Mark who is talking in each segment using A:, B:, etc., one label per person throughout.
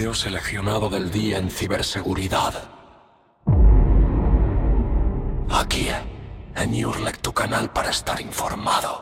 A: video seleccionado del día en ciberseguridad. Aquí, en Urlec, tu canal para estar informado.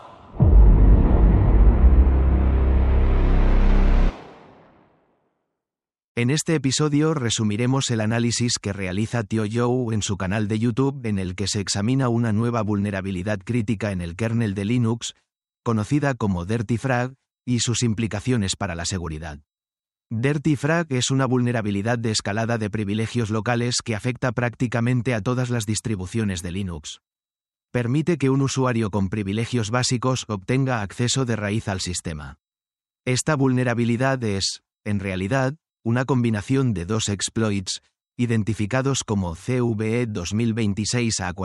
B: En este episodio resumiremos el análisis que realiza Tio Joe en su canal de YouTube, en el que se examina una nueva vulnerabilidad crítica en el kernel de Linux, conocida como Dirty Frag, y sus implicaciones para la seguridad. Dirty Frag es una vulnerabilidad de escalada de privilegios locales que afecta prácticamente a todas las distribuciones de Linux. Permite que un usuario con privilegios básicos obtenga acceso de raíz al sistema. Esta vulnerabilidad es, en realidad, una combinación de dos exploits, identificados como CVE 2026 a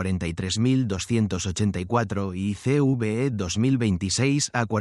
B: 43284 y CVE 2026 a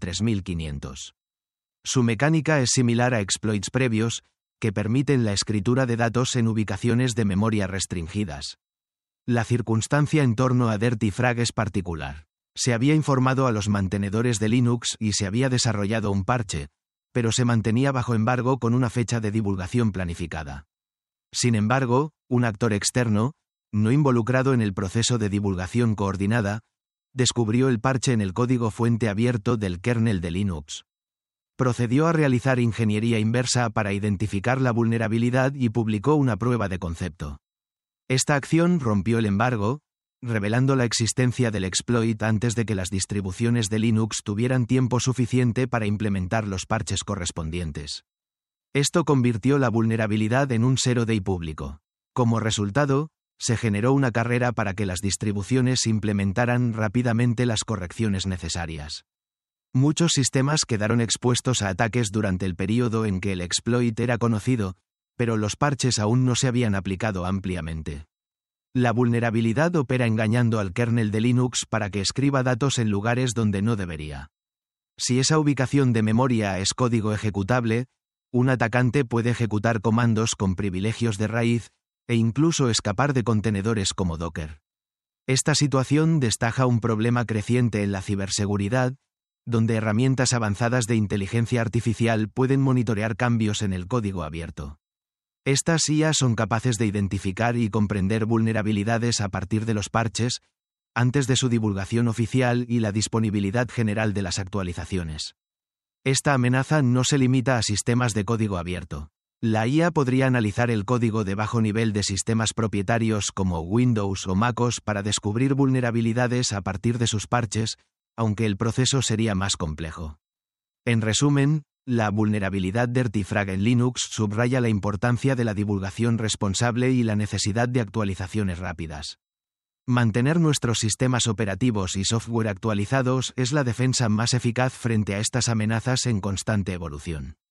B: 43500. Su mecánica es similar a exploits previos, que permiten la escritura de datos en ubicaciones de memoria restringidas. La circunstancia en torno a Dirty Frag es particular. Se había informado a los mantenedores de Linux y se había desarrollado un parche, pero se mantenía bajo embargo con una fecha de divulgación planificada. Sin embargo, un actor externo, no involucrado en el proceso de divulgación coordinada, descubrió el parche en el código fuente abierto del kernel de Linux. Procedió a realizar ingeniería inversa para identificar la vulnerabilidad y publicó una prueba de concepto. Esta acción rompió el embargo, revelando la existencia del exploit antes de que las distribuciones de Linux tuvieran tiempo suficiente para implementar los parches correspondientes. Esto convirtió la vulnerabilidad en un zero day público. Como resultado, se generó una carrera para que las distribuciones implementaran rápidamente las correcciones necesarias. Muchos sistemas quedaron expuestos a ataques durante el período en que el exploit era conocido, pero los parches aún no se habían aplicado ampliamente. La vulnerabilidad opera engañando al kernel de Linux para que escriba datos en lugares donde no debería. Si esa ubicación de memoria es código ejecutable, un atacante puede ejecutar comandos con privilegios de raíz e incluso escapar de contenedores como Docker. Esta situación destaca un problema creciente en la ciberseguridad, donde herramientas avanzadas de inteligencia artificial pueden monitorear cambios en el código abierto. Estas IA son capaces de identificar y comprender vulnerabilidades a partir de los parches, antes de su divulgación oficial y la disponibilidad general de las actualizaciones. Esta amenaza no se limita a sistemas de código abierto. La IA podría analizar el código de bajo nivel de sistemas propietarios como Windows o MacOS para descubrir vulnerabilidades a partir de sus parches, aunque el proceso sería más complejo. En resumen, la vulnerabilidad Dirty Frag en Linux subraya la importancia de la divulgación responsable y la necesidad de actualizaciones rápidas. Mantener nuestros sistemas operativos y software actualizados es la defensa más eficaz frente a estas amenazas en constante evolución.